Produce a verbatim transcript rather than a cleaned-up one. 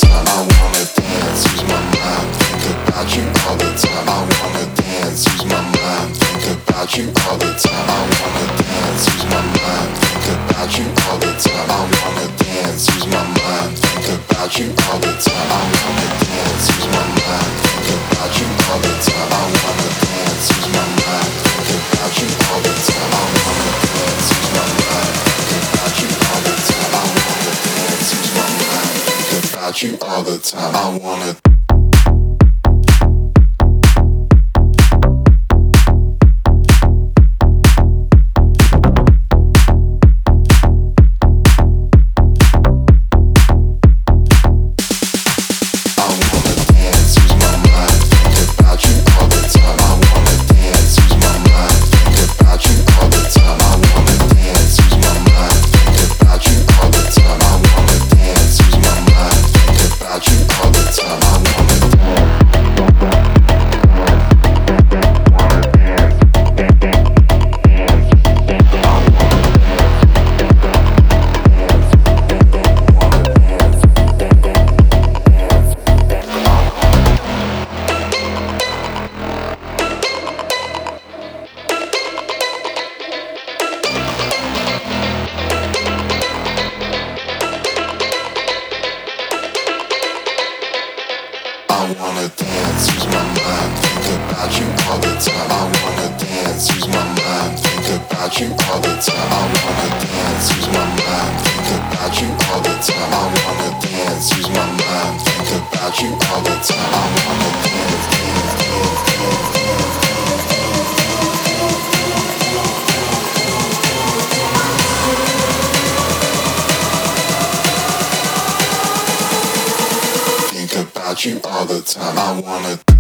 time. I wanna dance, use my mind, think about you all the time. I wanna dance, use my mind, think about you all the time. I wanna dance, use my mind, think about you all the time. I wanna dance, use my mind, think about you all the time. I wanna dance, use my mind, think about you all the time. I wanna dance, use my mind, think about you all the time. I wanna dance, use my mind, think about you all the time. I wanna dance, use my mind, think about you all the time. I wanna I wanna dance, use my mind, think about you all the time. I wanna dance, use my mind, think about you all the time. I wanna dance, use my mind, think about you all the time. I wanna dance, use my mind, think about you all the time. I wanna dance, dance, dance, dance, dance, dance. Think about you all the time. I wanna